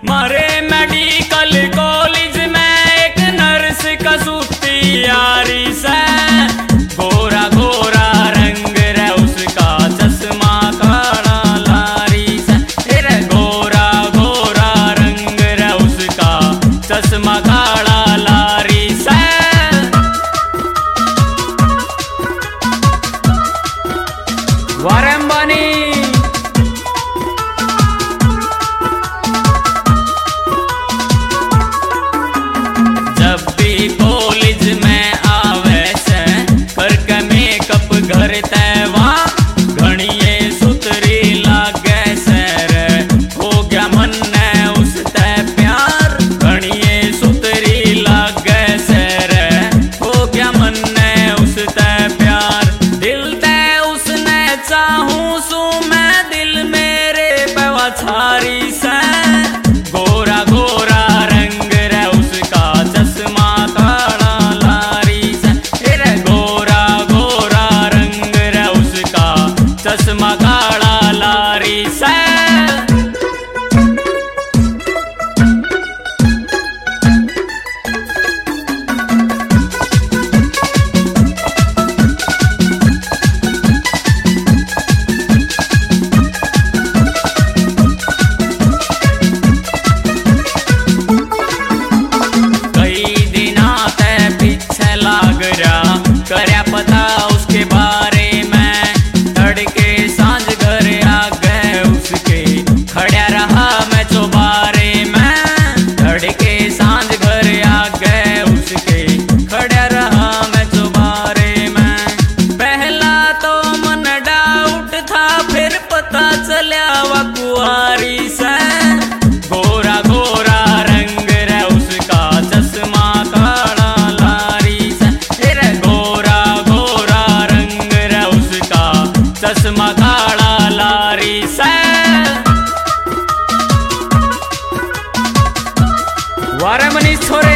मारे medical college में एक नर्स कसूती यारी से, गोरा गोरा रंग रे उसका चश्मा काला लारी से, रे गोरा गोरा रंग रे उसका चश्मा काला लारी से। वारंबानी कॉलेज में आवे से करके मेकअप घर तैवा, घणिये सुतरी लागे से रे हो गया मन ने उसते प्यार, घणिये सुतरी लागे से रे हो गया मन ने उसते प्यार। दिल ते उसने चाहूं सू मैं दिल मेरे पे छारी से, गोरा गोरा रंग रे उसका चश्मा चश्मा काला लारी से। कई दिना ते पीछे लाग रहा करया पता उसके बारे में, तड़के सांझ घर आ गए उसके खड़ा रहा मैं चौबारे में, तड़के सांझ घर आ गए उसके खड़ा रहा मैं चौबारे में। पहला तो मन डाउट था फिर पता चला वा कुआरी से, गोरा गोरा रंग रे उसका चश्मा काला लारी से, रे गोरा गोरा रंग रे उसका चश्मा काला लारी से। वारे मनीष छोरे